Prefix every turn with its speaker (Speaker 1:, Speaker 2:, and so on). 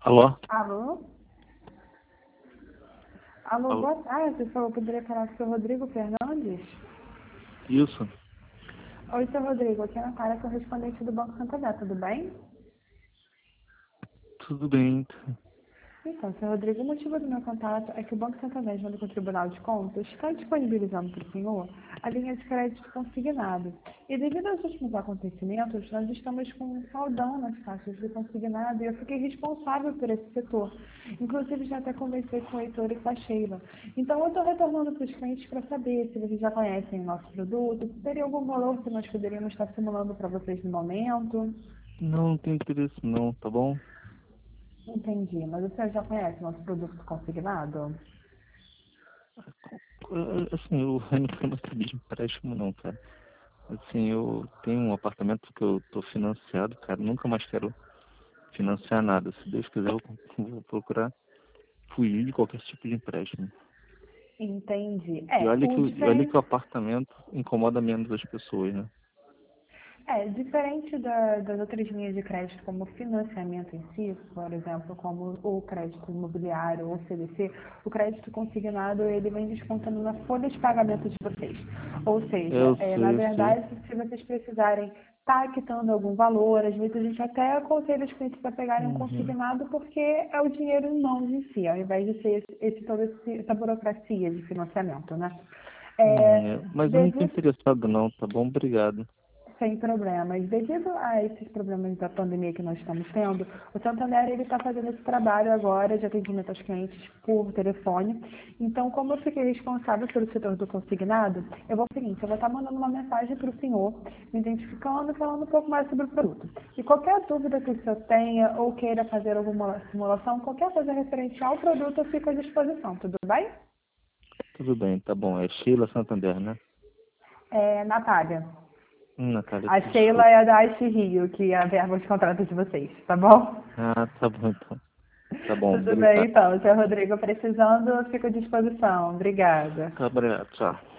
Speaker 1: Alô?
Speaker 2: Alô? Alô,
Speaker 1: Alô?
Speaker 2: boa tarde. Por favor, poderia falar com o seu Rodrigo Fernandes?
Speaker 1: Isso?
Speaker 2: Oi, seu Rodrigo. Aqui é a Natália, correspondente do Banco Santander. Tudo bem?
Speaker 1: Tudo bem.
Speaker 2: Então, seu Rodrigo, o motivo do meu contato é que o Banco Santander, junto com o Tribunal de Contas, está disponibilizando para o senhor a linha de crédito consignado. E devido aos últimos acontecimentos, nós estamos com um saldão nas taxas de consignado e eu fiquei responsável por esse setor. Inclusive, já até conversei com o Heitor e com a Sheila. Então, eu estou retornando para os clientes para saber se vocês já conhecem o nosso produto, se teria algum valor que nós poderíamos estar simulando para vocês no momento.
Speaker 1: Não tem interesse não, tá bom?
Speaker 2: Entendi, mas o senhor já conhece o nosso produto consignado?
Speaker 1: Assim, eu não quero mais saber de empréstimo não, cara. Assim, eu tenho um apartamento que eu tô financiado, cara. Nunca mais quero financiar nada. Se Deus quiser, eu vou procurar fugir de qualquer tipo de empréstimo.
Speaker 2: Entendi.
Speaker 1: E olha que o apartamento incomoda menos as pessoas, né?
Speaker 2: Diferente das outras linhas de crédito, como o financiamento em si, por exemplo, como o crédito imobiliário ou o CDC, o crédito consignado ele vem descontando na folha de pagamento de vocês. Ou seja,
Speaker 1: Eu
Speaker 2: na
Speaker 1: sei, eu sei.
Speaker 2: verdade, se vocês precisarem estar quitando algum valor, às vezes a gente até aconselha os clientes a pegarem um
Speaker 1: Uhum.
Speaker 2: consignado porque é o dinheiro em mãos em si, ao invés de ser essa burocracia de financiamento, né?
Speaker 1: Mas eu não tô
Speaker 2: Devido
Speaker 1: interessado não, tá bom? Obrigado.
Speaker 2: Sem problemas. Devido a esses problemas da pandemia que nós estamos tendo, o Santander ele está fazendo esse trabalho agora de atendimento aos clientes por telefone. Então, como eu fiquei responsável pelo setor do consignado, eu vou fazer o seguinte, eu vou estar mandando uma mensagem para o senhor, me identificando e falando um pouco mais sobre o produto. E qualquer dúvida que o senhor tenha ou queira fazer alguma simulação, qualquer coisa referente ao produto, eu fico à disposição, tudo bem?
Speaker 1: Tudo bem, tá bom. É Sheila Santander, né?
Speaker 2: Natália.
Speaker 1: Natália,
Speaker 2: A Sheila
Speaker 1: desculpa.
Speaker 2: é a da Ice Rio, que é a verba de contrato de vocês, tá bom?
Speaker 1: Ah, tá bom então. Tá bom,
Speaker 2: Tudo bem,
Speaker 1: obrigado.
Speaker 2: então. Seu Rodrigo, precisando, eu fico à disposição. Obrigada.
Speaker 1: Tá, obrigado, tchau.